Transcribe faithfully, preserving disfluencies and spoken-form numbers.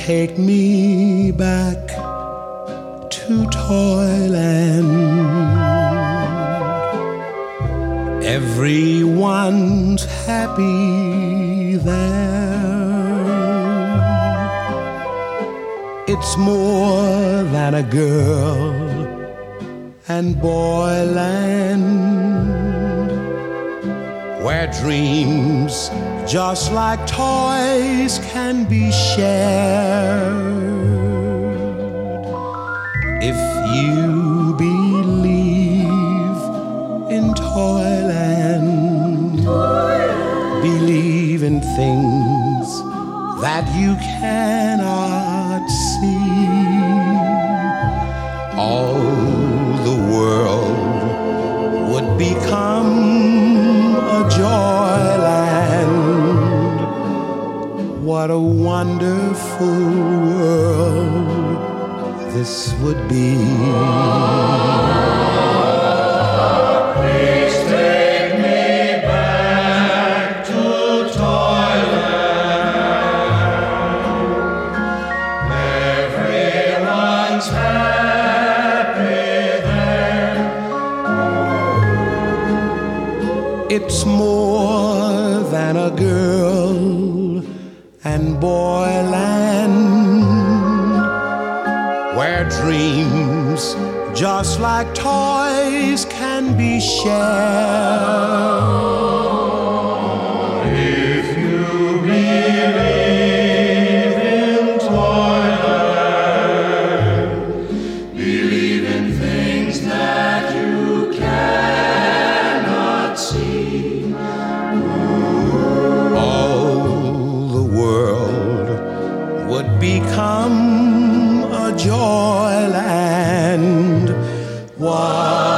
take me back to Toyland. Everyone's happy there. It's more than a girl and boyland, where dreams just like toys can be shared. If you believe in Toyland, Toyland, believe in things that you cannot see, all the world would become a joyland. What a wonderful world this would be. Please take me back to Toyland. Everyone's happy there. It's more than a girl and boyland, where dreams just like toys can be shared. If you believe in Toyland, believe in things that you cannot see, all the world would become a joyland. Why?